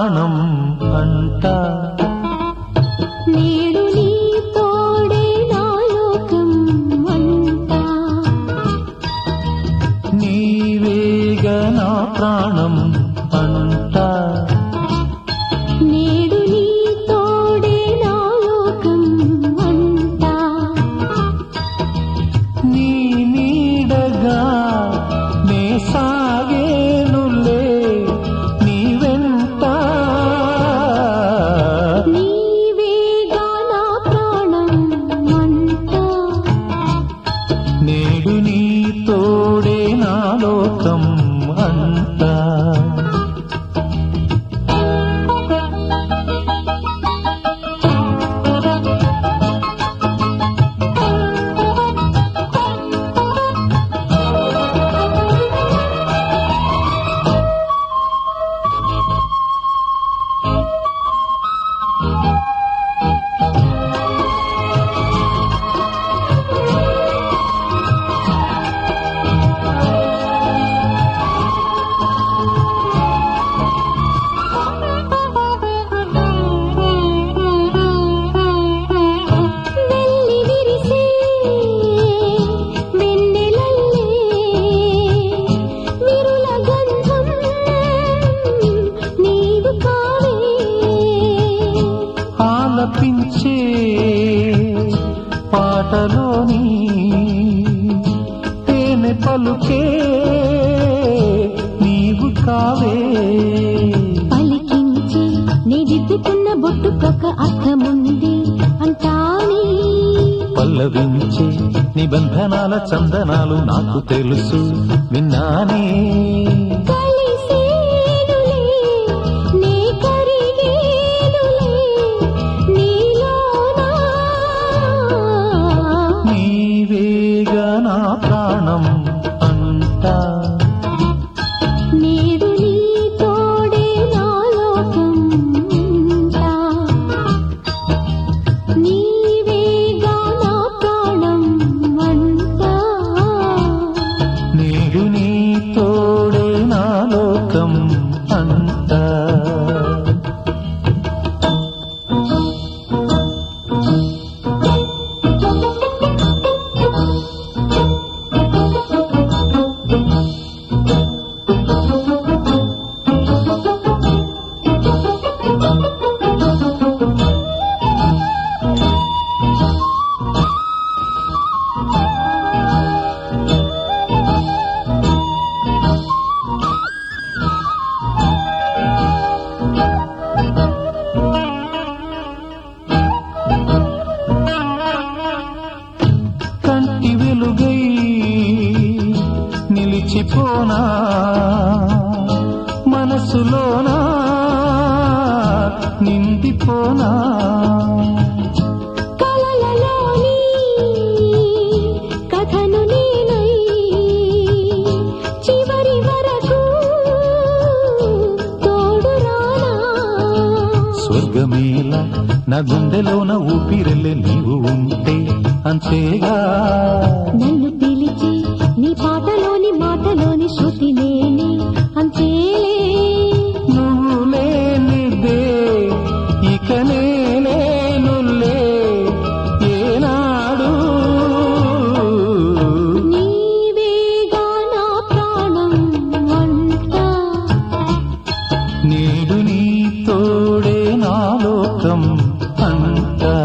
ప్రాణం అంట. నేడు నీ తోడే నా లోకం అంట. నీవేగా నా ప్రాణం అంట. నేడు నీ తోడే నా లోకం అంట. నీ నీడగా నే సాగేనులే నీ వెంట. నీవేగా నా ప్రాణం అంట. నేడు నీ తోడే నా లోకం అంట. వెల్లి విరిసే వెన్నెలల్లే విరుల గంధం నీవు కావే. ఆలపించే పాటలోని తేనె పలుకే నీవు కావే. పలికించి నీ దిద్దుకున్న బొట్టుకొక అర్థముంది అంటాని. పల్లవించే నిబంధనాల చందనాలు నాకు తెలుసు విన్నానే. కలిసేనులే నీ కరిగేనులే నీలోనా. నీవేగా నా ప్రాణం అంట. నేడు నీ తోడే నా లోకం అంట. నీవేగా నా ప్రాణం అంట. నేడు నీ తోడే నా లోకం అంట. కంటి వెలుగై నిలిచిపోనా మనసులోనా నిండిపోనా. కలలలోని కథను నేనై చివరి వరకు తోడు రానా. స్వర్గమేలా నా గుండెలోన ఊపిరెళ్ళే నీవు ఉంటే అంతేగా. నన్ను పిలిచి నీ పాటలోని మాటలోని శృతి నేనే అంతేలే. నువ్వు లేనిదే ఇక నేనులే ఏనాడు. నీవేగా నా ప్రాణం అంట. నేడు నీ తోడే నా లోకం అంట.